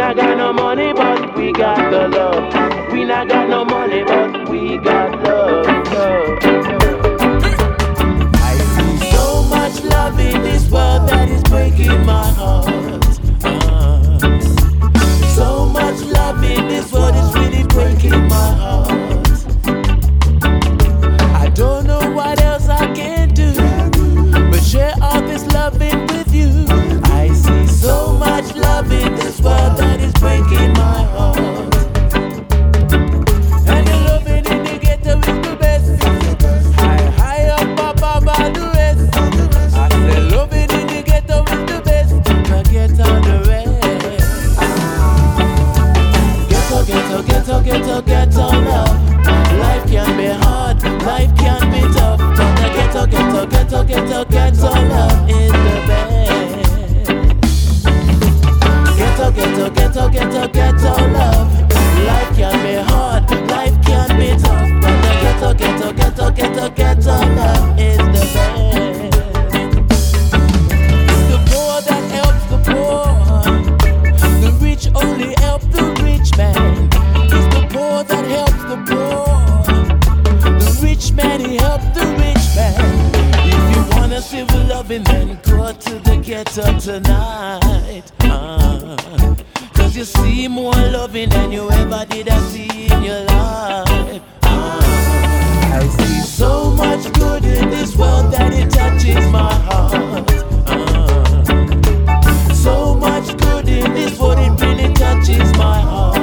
not got no money, but we got the love. We not got no money, but we got love. I see so much love in this world that is breaking my heart. So much love in this world is really breaking my heart. I don't know what else I can do but share all this loving with you. I see so much love in this world that is breaking my heart. And the loving in the ghetto is the best. High up above the rest. I say loving in the ghetto is the best. Forget all the rest. Ghetto love. Life can be hard, life can be tough, but the ghetto love is the best. Ghetto love. Life can be hard, life can be tough, but the ghetto love is the best. It's the poor that helps the poor. The rich only help the rich man. It's the poor that helps the poor. The rich man, he helps the rich man. If you want a civil loving, then go to the ghetto tonight. Cause you see more loving than you ever did see in your life. I see so much good in this world that it touches my heart. So much good in this world, it really touches my heart.